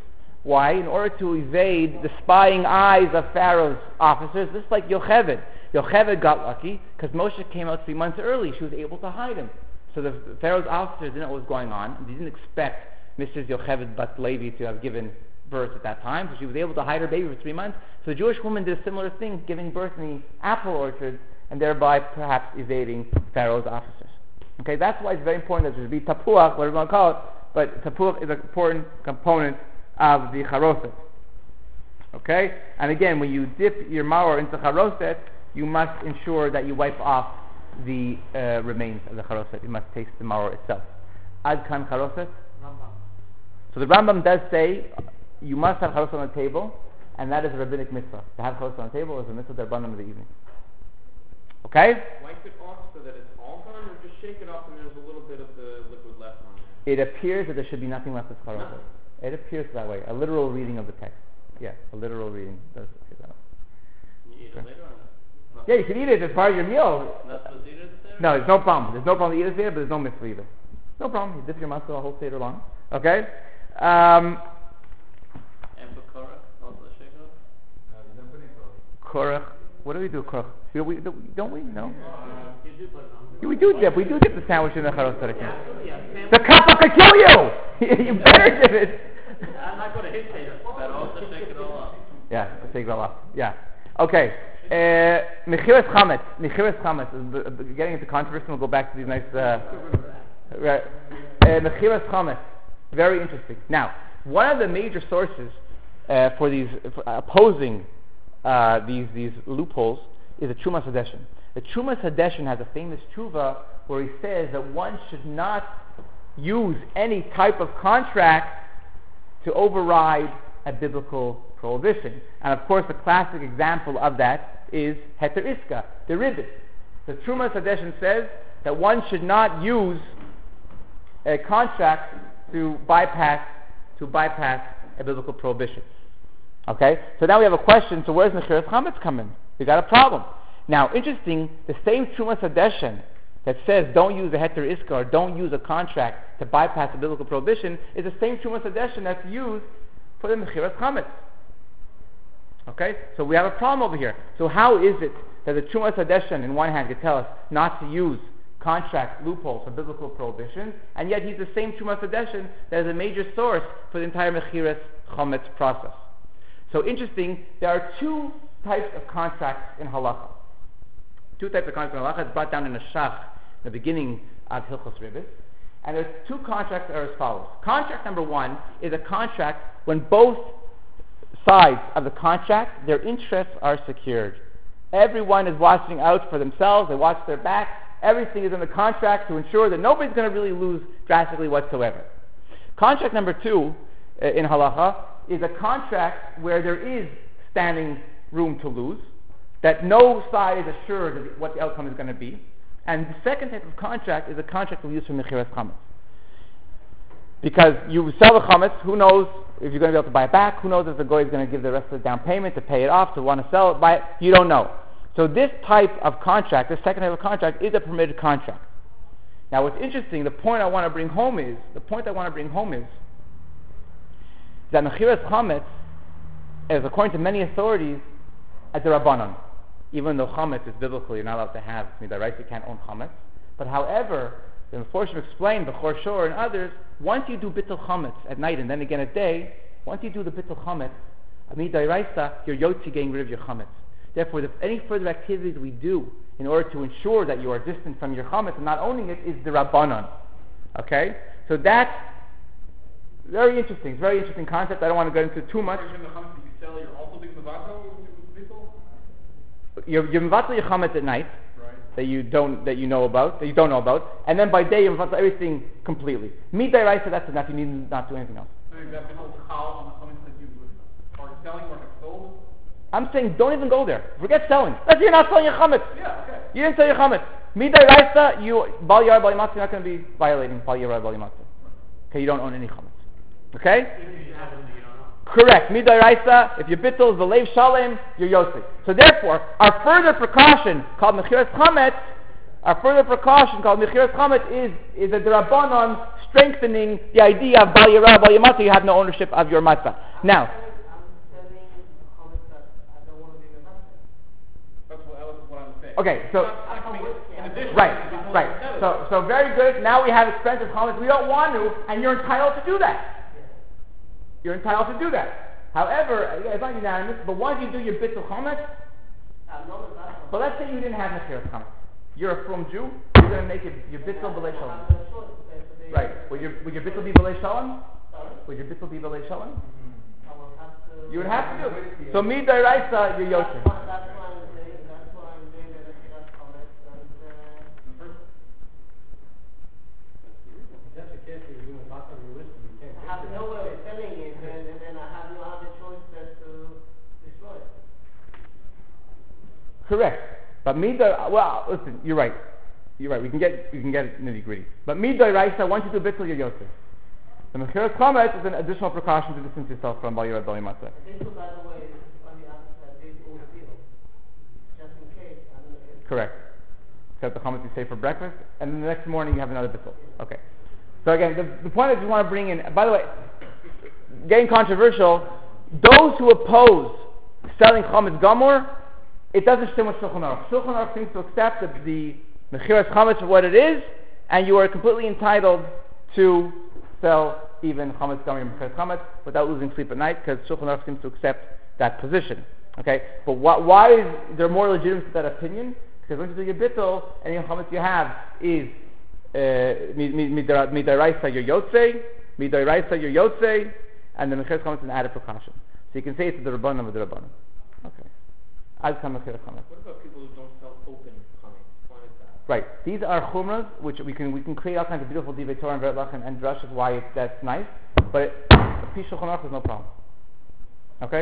Why? In order to evade the spying eyes of Pharaoh's officers, just like Yocheved. Yocheved got lucky because Moshe came out 3 months early. She was able to hide him. So the Pharaoh's officers didn't know what was going on. They didn't expect Mrs. Yocheved Bat Levi to have given birth at that time. So she was able to hide her baby for 3 months. So the Jewish woman did a similar thing, giving birth in the apple orchard, and thereby perhaps evading Pharaoh's officers. Okay, that's why it's very important that there should be tapuach, whatever you want to call it, but tapuach is an important component of the charoset. Okay, and again, when you dip your maror into charoset, you must ensure that you wipe off the remains of the charoset. You must taste the maror itself. Ad kan charoset. So the Rambam does say you must have charoset on the table, and that is a rabbinic mitzvah. To have charoset on the table is a mitzvah derbanan of the evening. Okay? Wipe it off so that it's all gone, or just shake it off and there's a little bit of the liquid left on it? It appears that there should be nothing left of charoset. It appears that way. A literal reading of the text. Yeah, a literal reading does appear that way. You eat it later or not? Yeah, you can eat it as part of your meal. Not supposed to eat it there? No, there's no problem. There's no problem to eat it there, but there's no mitzvah either. No problem. You dip your mouth the whole Seder long. Okay? And for korach, also shake it off? Korach. What do we do, korach? Don't we? No. You do put it on. We do dip. We do dip the sandwich in the charoset. The kappa could kill you! You better dip it. I'm not going to hit Seder. But also shake it all off. Yeah, take it all off. Yeah. Okay. Mechiras chametz. Mechiras chametz. Getting into controversy, we'll go back to these nice... Mechiras chametz. Very interesting. Now, one of the major sources for opposing these loopholes is the Trumas Hadeshin. The Trumas Hadeshin has a famous tshuva where he says that one should not use any type of contract to override a biblical prohibition. And of course, the classic example of that is Heter Iska, the ribbit. The Trumas Hadeshin says that one should not use a contract to bypass a biblical prohibition. Okay? So now we have a question, so where's Mechiras Chametz come in? We got a problem. Now, interesting, the same Trumas Hadeshin that says don't use a Heter Iska or don't use a contract to bypass a biblical prohibition is the same Trumas Hadeshin that's used for the Mechiras Chametz. Okay? So we have a problem over here. So how is it that the Trumas Hadeshin, in one hand, could tell us not to use contract loopholes for biblical prohibitions, and yet he's the same Trumas Hadeshin that is a major source for the entire Mechiras Chametz process. So interesting, there are two types of contracts in halacha. Two types of contracts in halacha. It's brought down in a shach, in the beginning of Hilchos Ribbis. And there's two contracts that are as follows. Contract number one is a contract when both sides of the contract, their interests are secured. Everyone is watching out for themselves. They watch their back. Everything is in the contract to ensure that nobody's going to really lose drastically whatsoever. Contract number two in halacha is a contract where there is standing room to lose, that no side is assured of what the outcome is going to be. And the second type of contract is a contract we use for Mechiras Chametz. Because you sell the chametz, who knows if you're going to be able to buy it back, who knows if the goy is going to give the rest of the down payment to pay it off, to want to sell it, buy it, you don't know. So this type of contract, this second type of contract, is a permitted contract. Now what's interesting, the point I want to bring home is that Mechiras Chametz is, according to many authorities, a derabanan. Even though chametz is biblical, you're not allowed to have midaraisa, you can't own chametz. But however, the Meforshim explained, the Chor Shor and others, once you do bittul chametz at night and then again at day, once you do the bittul chametz, midaraisa, you're yotzi, getting rid of your chametz. Therefore, any further activities we do in order to ensure that you are distant from your chametz and not owning it is derabanan. Okay? So that's very interesting. It's a very interesting concept. I don't want to get into too much. In the chametz that you sell, you're also being mevatel with bittul? You're mevatel your chametz at night, Right. that you don't know about, and then by day you mevatel everything completely. Midaraisa, that's enough. You need not do anything else. Maybe that bittul chal on the chametz that you are selling or have sold? I'm saying don't even go there. Forget selling. Let's say you're not selling your chametz. Yeah, okay. You didn't sell your chametz. Midaraisa, you bal yar bal yimatzah, you're not going to be violating bal yar bal yimatzah. Okay, you don't own any chametz. Okay? Correct. Midaraisa, if your bittul is the leiv shalem, you're yosef. So therefore, our further precaution called Mechiras Chametz A further precaution called Mechiras Chametz is a D'Rabbanan strengthening the idea of Bal Yirah, Bal Yamata. You have no ownership of your matzah. Now, okay, so right. So very good. Now we have expensive chametz. We don't want to, and you're entitled to do that. You're entitled to do that. However, it's not unanimous. But once you do your bittul chametz, but let's say you didn't have mechiras chametz. You're a frum Jew. You're going to make it your bittul b'lei shalom. Right. Would your bittul be b'lei shalom? Would your bittul be b'lei shalom? You would have to do it. So midaraisa, you're yosher. Correct, but listen, you're right. We can get nitty gritty. But midaraisa, once you do bittul, you're yosef. The mechiras chametz is an additional precaution to distance yourself from Bal Yirah, Bal Yamata. Correct. Because the chametz you save for breakfast, and then the next morning you have another bittul. Okay. So again, the point is you want to bring in. By the way, getting controversial, those who oppose selling chametz gamor, it doesn't fit with Shulchan Aruch. Shulchan Aruch seems to accept the mechiras chametz for what it is, and you are completely entitled to sell even chametz gamor and mechiras chametz without losing sleep at night, because Shulchan Aruch seems to accept that position. Okay, but why is there more legitimacy to that opinion? Because once you do your bittul, any chametz you have is midaraisa your yotzei, and the mechiras chametz is an added precaution. So you can say it's the rabbanon of the rabbanon. Okay. What about people who don't sell open chametz? Why is that? Right. These are chumras, which we can create all kinds of beautiful divrei Torah and verlach and drashas why that's nice, but Pi Shulchan Aruch is no problem. Okay.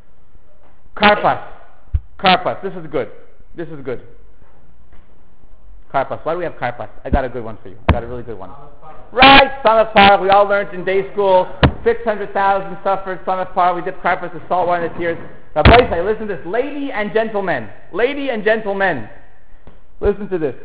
Karpas. This is good. Karpas. Why do we have karpas? I got a good one for you. I got a really good one. Right. Samach Parah. We all learned in day school. 600,000 suffered Samach Parah. We dipped karpas with salt water in the tears. Rabbi say, listen to this. Lady and gentlemen, listen to this.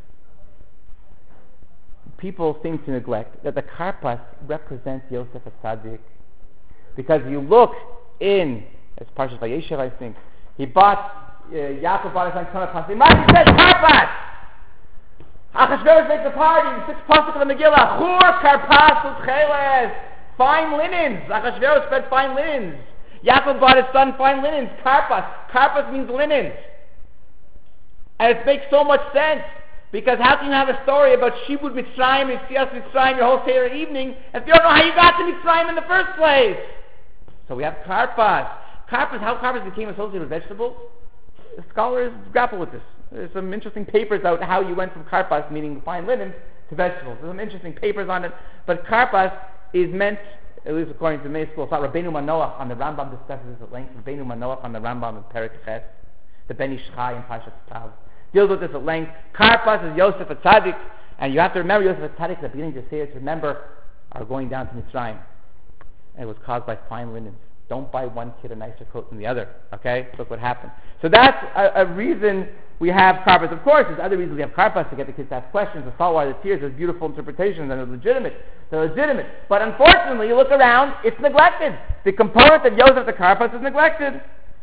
People seem to neglect that the karpas represents Yosef HaTzadik. Because you look in, it's Parshas Vayeshev, I think, Yaakov bought his son karpas. He says karpas! Achashverosh makes a party, the 6th pasuk of the Megillah, Chur karpas utcheles, fine linens. Achashverosh spent fine linens. Yaakov bought his son fine linens, karpas. Karpas means linens. And it makes so much sense, because how can you have a story about Shibud Mitzrayim and Yetzias Mitzrayim your whole Seder evening if you don't know how you got to Mitzrayim in the first place? So we have karpas. How karpas became associated with vegetables? The scholars grapple with this. There's some interesting papers out how you went from karpas, meaning fine linens, to vegetables. There's some interesting papers on it. But karpas is meant, at least according to May School, it's not Rabbeinu Manoach on the Rambam discusses this at length. Rabbeinu Manoach on the Rambam in Perek Ches, the Ben Ish Chai in Parashat Tav deals with this at length. Karpas is Yosef HaTzadik, and you have to remember Yosef HaTzadik at the beginning to say it. Remember, are going down to Mitzrayim, and it was caused by fine linens. Don't buy one kid a nicer coat than the other. Okay, look what happened. So that's a reason we have karpas. Of course, there's other reasons we have karpas to get the kids to ask questions. The saltwater, the tears, there's beautiful interpretations, and they're legitimate. But unfortunately, you look around, it's neglected. The component of Yosef the karpas is neglected.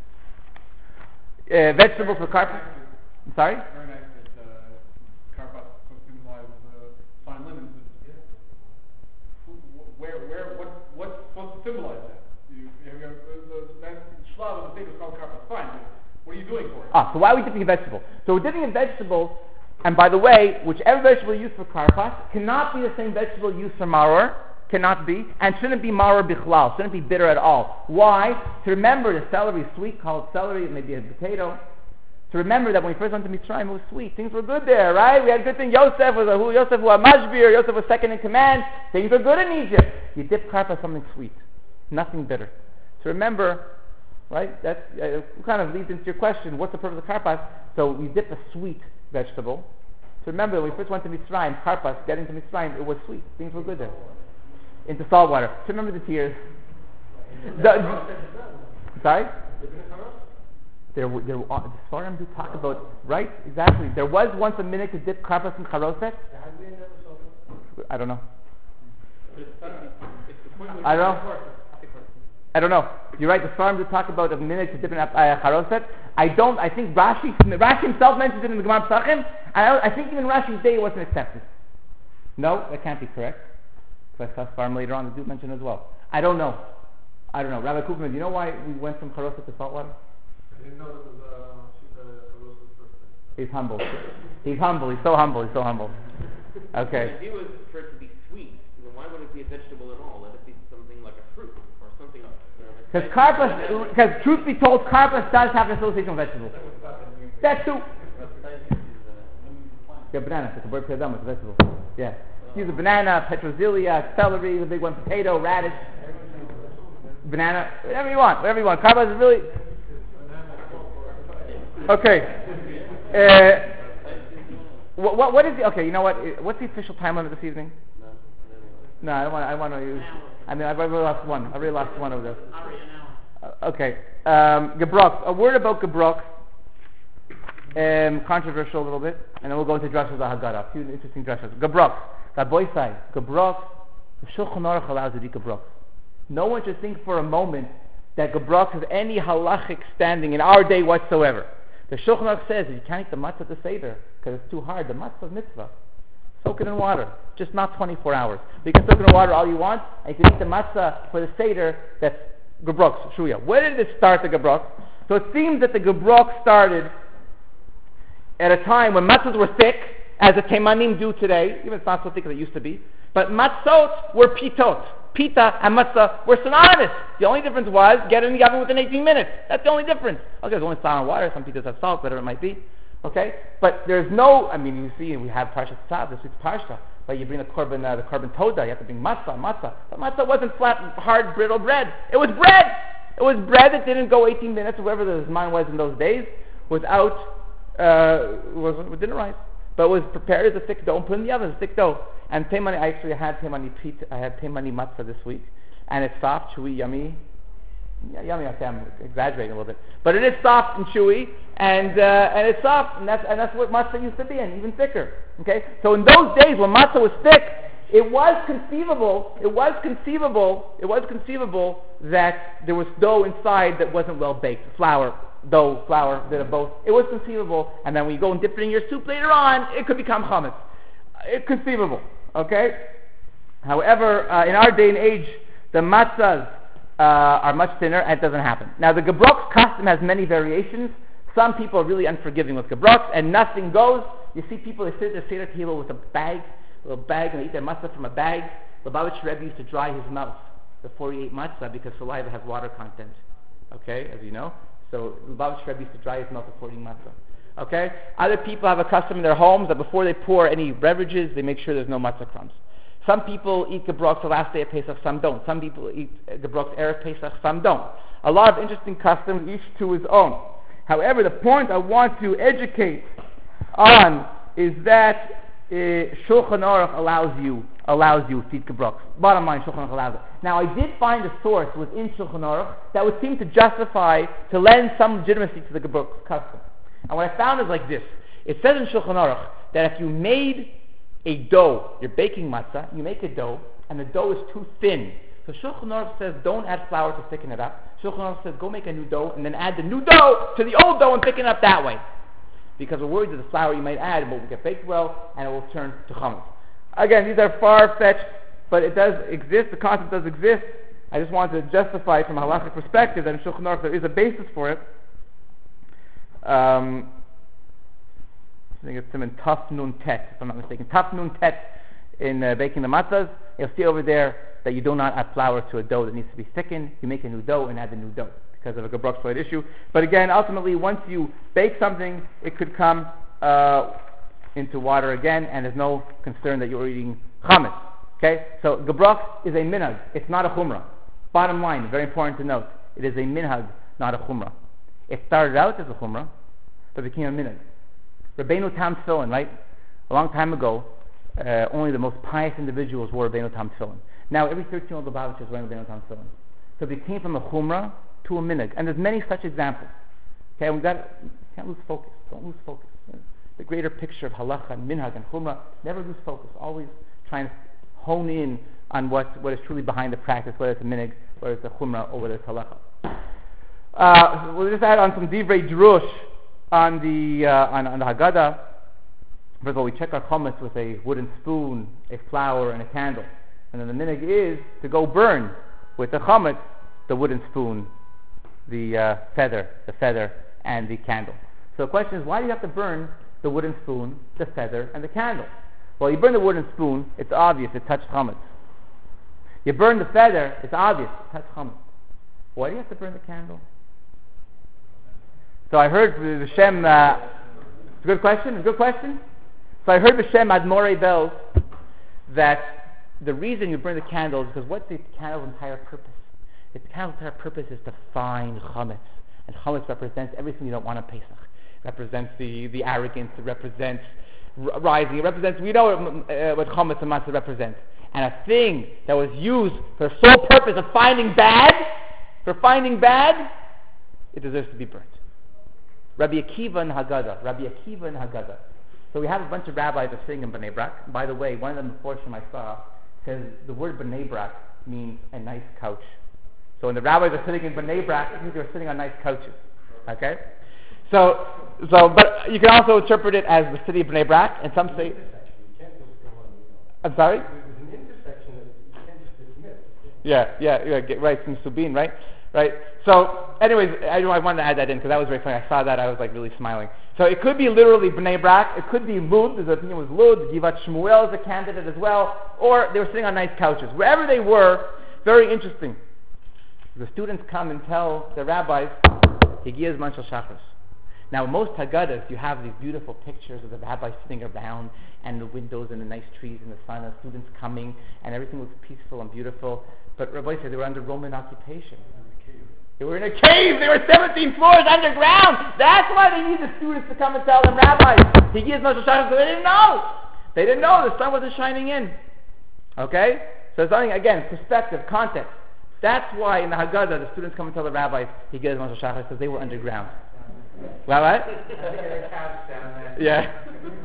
Vegetables for karpas. I'm sorry? Very nice that karpas symbolize fine linens. What's supposed to symbolize that? That shlav of the thing is called karpas. Fine, but what are you doing for it? So why are we dipping in vegetables? So we're dipping in vegetables, and by the way, whichever vegetable used for karpas cannot be the same vegetable used for maror, cannot be, and shouldn't be maror bichlal, shouldn't be bitter at all. Why? To remember the celery is sweet, called celery, maybe a potato. To remember that when we first went to Mitzrayim, it was sweet. Things were good there, right? We had good things. Yosef was mashbir. Yosef was second in command. Things were good in Egypt. You dip karpas something sweet, nothing bitter. To remember, right? That kind of leads into your question. What's the purpose of karpas? So we dip a sweet vegetable. To remember, when we first went to Mitzrayim, karpas, getting to Mitzrayim, it was sweet. Things were good there. Into salt water. To remember the tears. Sorry? the Sfarim do talk about, right? Exactly. There was once a minute to dip karpas in charoset. I don't know. I don't know. You're right. The Sfarim do talk about a minute to dip in charoset. I think Rashi himself mentions it in the Gemara Pesachim, and I think even Rashi's day it wasn't accepted. No, that can't be correct. Because I saw Sfarim later on, they do mention it as well. I don't know. Rabbi Kufman, do you know why we went from charoset to salt water? I didn't know that was He's humble. He's humble. He's so humble. Okay. The idea was for it to be sweet. Then why would it be a vegetable at all? Let it be something like a fruit or something. Because truth be told, karpas does have an association with vegetables. That's true. Yeah, banana. It's a bird it's a vegetable. Yeah. Use a banana, petrozelia, celery, the big one, potato, radish, banana, whatever you want. Karpas is really okay. What is the okay? You know what? What's the official time limit this evening? No, I want to use. I mean, I've already lost one. Over there. Okay. Gebrok. A word about Gebrok. Controversial a little bit, and then we'll go into drashas Haggadah. A few interesting drashas. Gebrok. Rabbi Sai. Gebrok. The Shulchan Aruch allows you to do Gebrok. No one should think for a moment that Gebrok has any halachic standing in our day whatsoever. The Shulchan Aruch says that you can't eat the matzah at the Seder because it's too hard. The matzah is mitzvah. Soak it in water, just not 24 hours. You can soak it in water all you want, and you can eat the matzah for the Seder. That's Gebrok, Shuya. Where did it start, the Gebrok? So it seems that the Gebrok started at a time when matzahs were thick, as the Teimanim do today. Even it's not so thick as it used to be. But matzot were pitot. Pita and matzah were synonymous. The only difference was get it in the oven within 18 minutes. That's the only difference. Okay, there's only salt and water. Some pitas have salt, whatever it might be. Okay, but there's no. I mean, you see, we have Parshat Tzav, this week's Parsha. But you bring the korban toda. You have to bring matzah. But matzah wasn't flat, hard, brittle bread. It was bread. It was bread that didn't go 18 minutes, whatever the Zman was in those days, didn't rise. But was prepared as a thick dough and put in the oven, a thick dough. And Teimani, I actually had Teimani matzah this week, and it's soft, chewy, yummy. Yeah, yummy. Okay, I'm exaggerating a little bit, but it is soft and chewy, and it's soft, and that's what matzah used to be, and even thicker. Okay, so in those days when matzah was thick, it was conceivable that there was dough inside that wasn't well baked, flour, bit of both. It was conceivable, and then when you go and dip it in your soup later on, it could become chametz. It's conceivable, okay? However, in our day and age, the matzahs are much thinner, and it doesn't happen. Now, the Gebrok's custom has many variations. Some people are really unforgiving with Gebroks, and nothing goes. You see people, they sit at the Seder table with a little bag, and they eat their matzah from a bag. The Lubavitch Rebbe used to dry his mouth before he ate matzah because saliva has water content, okay, as you know. So Lubavitch Rebbe used to dry his mouth before eating matzah. Okay? Other people have a custom in their homes that before they pour any beverages, they make sure there's no matzah crumbs. Some people eat Gebrok the last day of Pesach, some don't. Some people eat Gebrok Erev Pesach, some don't. A lot of interesting customs, each to his own. However, the point I want to educate on is that Shulchan Aruch allows you to eat Gebrok. Bottom line, Shulchan Aruch allows it. Now, I did find a source within Shulchan Aruch that would seem to lend some legitimacy to the Gebrok custom. And what I found is like this. It says in Shulchan Aruch that if you made a dough, you're baking matzah, you make a dough, and the dough is too thin. So Shulchan Aruch says don't add flour to thicken it up. Shulchan Aruch says go make a new dough, and then add the new dough to the old dough and thicken it up that way. Because we're worried that the flour you might add won't get baked well, and it will turn to chametz. Again, these are far-fetched, but it does exist, the concept does exist. I just wanted to justify from a halachic perspective that in Shulchan Aruch there is a basis for it. I think it's in Taf Nun Tet, if I'm not mistaken. Taf Nun Tet in baking the matzahs. You'll see over there that you do not add flour to a dough that needs to be thickened. You make a new dough and add the new dough because of a Gebrok Shloit issue. But again, ultimately, once you bake something, it could come into water again, and there's no concern that you're eating chametz. Okay? So Gebrok is a minhag. It's not a chumrah. Bottom line, very important to note, it is a minhag, not a chumrah. It started out as a chumrah, but became a minhag. Rabbeinu Tam Tefillin, right? A long time ago, only the most pious individuals wore Rabbeinu Tam Tefillin. Now every 13-year-old Lubavitch is wearing Rabbeinu Tam Tefillin. So it became from a chumrah to a minhag. And there's many such examples. Okay, we can't lose focus. Don't lose focus. The greater picture of halacha and minhag and chumrah, never lose focus. Always try and hone in on what is truly behind the practice, whether it's a minhag, whether it's a chumrah, or whether it's halacha. We'll just add on some divrei drush on the Haggadah. First of all, we check our chametz with a wooden spoon, a flower, and a candle. And then the minhag is to go burn with the chametz, the wooden spoon, the feather, and the candle. So the question is, why do you have to burn the wooden spoon, the feather, and the candle? Well, you burn the wooden spoon, it's obvious, it touched chametz. You burn the feather, it's obvious, it touched chametz. Why do you have to burn the candle? So I heard B'Shem, it's a good question. So I heard B'Shem Admorei Belz that the reason you burn the candle is because what's the candle's entire purpose? The candle's entire purpose is to find chametz. And chametz represents everything you don't want on Pesach. It represents the arrogance, it represents rising, it represents, we know what chametz and matzah represents. And a thing that was used for the sole purpose of finding bad, it deserves to be burnt. Rabbi Akiva and Haggadah. So we have a bunch of rabbis that are sitting in Bnei Brak. By the way, one of them before Shem I saw says the word Bnei Brak means a nice couch. So when the rabbis are sitting in Bnei Brak, it means they're sitting on nice couches. Okay? So, but you can also interpret it as the city of Bnei Brak, and some say... I'm sorry? There's an intersection that you can't just dismiss. Yeah, right, from Subin, right? So, anyways, I wanted to add that in because that was very funny. I saw that, I was like really smiling. So it could be literally Bnei Brak, it could be Lud, the opinion was Lud, Givat Shmuel is a candidate as well, or they were sitting on nice couches. Wherever they were, very interesting. The students come and tell the rabbis, Higiyah Zman Shel Shachris. Now, in most Haggadahs, you have these beautiful pictures of the rabbis sitting around and the windows and the nice trees and the sun, and students coming, and everything looks peaceful and beautiful. But Rabbi said they were under Roman occupation. They were in a cave. They were 17 floors underground. That's why they need the students to come and tell them, rabbis, Higiyah Zman Shel Shachris. So they didn't know. They didn't know. The sun wasn't shining in. Okay? So it's something, again, perspective, context. That's why in the Haggadah, the students come and tell the rabbis, Higiyah Zman Shel Shachris, because they were underground. Well, right? Yeah.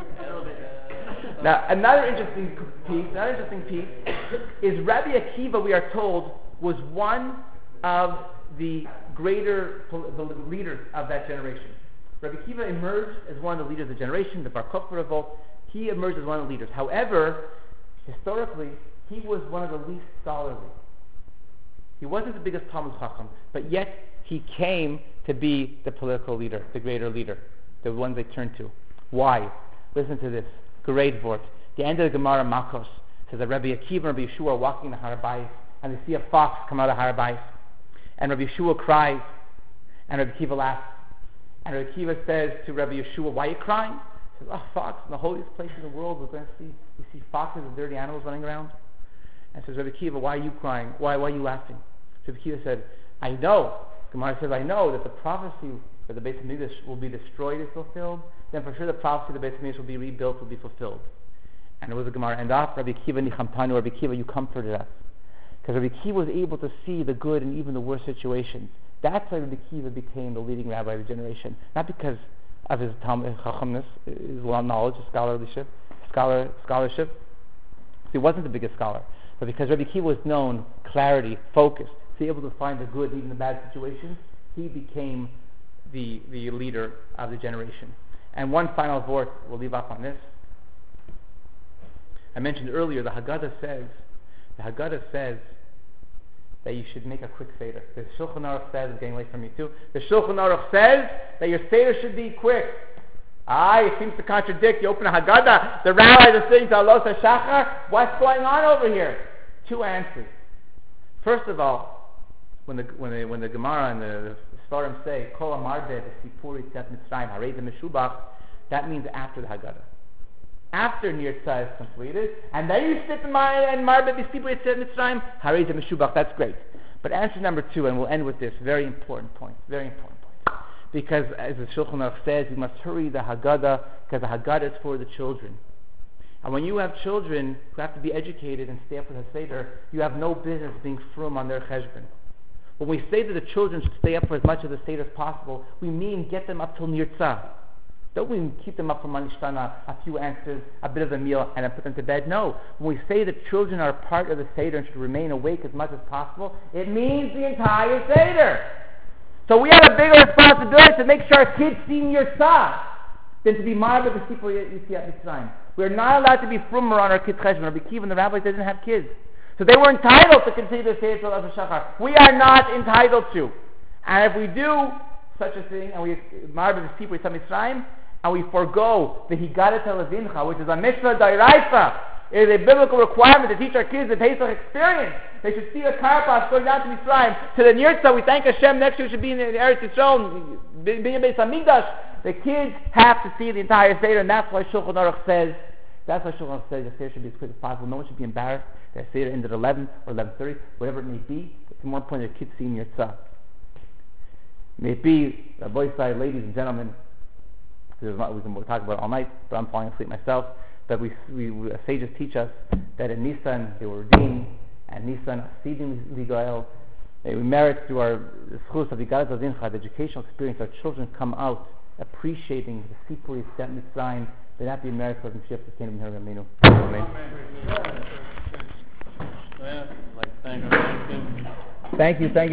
Now, another interesting piece is Rabbi Akiva, we are told, was one of the greater the leaders of that generation. Rabbi Akiva emerged as one of the leaders of the generation, the Bar Kokhba revolt. He emerged as one of the leaders. However, historically, he was one of the least scholarly. He wasn't the biggest Talmud Chacham, but yet he came to be the political leader, the greater leader, the one they turned to. Why? Listen to this. Great word. The end of the Gemara Makos says that Rabbi Akiva and Rabbi Yeshua are walking the Har Bayis, and they see a fox come out of Har Bayis. And Rabbi Yeshua cries, and Rabbi Akiva laughs. And Rabbi Akiva says to Rabbi Yeshua, why are you crying? He says, fox, in the holiest place in the world, we're going to see, we see foxes and dirty animals running around. And says, Rabbi Akiva, why are you crying? Why are you laughing? Rabbi Akiva said, I know. Gemara says, I know that the prophecy that the Beit HaMikdash will be destroyed is fulfilled. Then for sure the prophecy that the Beit HaMikdash will be rebuilt will be fulfilled. And it was the Gemara end off, Rabbi Akiva Nichamtanu, Rabbi Akiva, you comforted us. Because Rabbi Akiva was able to see the good in even the worst situations. That's why Rabbi Akiva became the leading rabbi of the generation. Not because of his Talmud Chachamness, his knowledge, his scholarship. He wasn't the biggest scholar. But because Rabbi Akiva was known, clarity, focus, to be able to find the good even in the bad situations, he became the leader of the generation. And one final word, we'll leave off on this. I mentioned earlier, the Haggadah says that you should make a quick Seder. The Shulchan Aruch says, I'm getting late from you too, the Shulchan Aruch says that your Seder should be quick. It seems to contradict. You open a Haggadah, the rabbis are saying to Alos HaShachar, what's going on over here? Two answers. First of all, when the Gemara and the Sfarim say Kol Amarbeh V'Sipur Yitzat Mitzrayim Harei Meshubach, that means after the Haggadah. After Nir Tzah is completed, and then you sit and Marbeh V'Sipur Yitzat Mitzrayim Harei Meshubach. That's great. But answer number two, and we'll end with this very important point. Because as the Shulchan Aruch says, you must hurry the Haggadah, because the Haggadah is for the children. And when you have children who have to be educated and stay up with the Seder, you have no business being frum on their cheshbon. When we say that the children should stay up for as much of the Seder as possible, we mean get them up till Nirtzah. Don't we keep them up for Manishtana, a few answers, a bit of a meal, and then put them to bed? No. When we say that children are a part of the Seder and should remain awake as much as possible, it means the entire Seder. So we have a bigger responsibility to make sure our kids see Nirtzah than to be marveled with the people Yetziat Mitzrayim. We're not allowed to be frumer on our kids' cheshbon. Rabbi Kiva and the rabbis didn't have kids. So they were entitled to continue the Seder till Asher Shachar. We are not entitled to. And if we do such a thing, and we marvel with the people Yetziat Mitzrayim, and we forego the Higadat Levincha, which is a Mishnah D'Oraisa, it is a biblical requirement to teach our kids the Pesach experience. They should see the Karpas going down to Mitzrayim. To the Nirtzah, we thank Hashem next year should be in the Eretz Yisrael, Binyan Beis Hamikdash. The kids have to see the entire Seder, and that's why Shulchan Aruch says the Seder should be as quick as possible. No one should be embarrassed that Seder ended at 11 or 11:30, whatever it may be. It's more important that kids see Nirtzah. May it be, Rabbi Yisrael, ladies and gentlemen, we can talk about it all night, but I'm falling asleep myself. But we sages teach us that in Nisan they were redeemed, and Nisan Asidim Ligael. We merit through our schus of Higadat Levincha, the educational experience. Our children come out appreciating the Sipur Yetziat Mitzrayim. May that be a miracle of Mashiach, the kingdom here in Aminu. Amen. I'd like to thank our Thank you.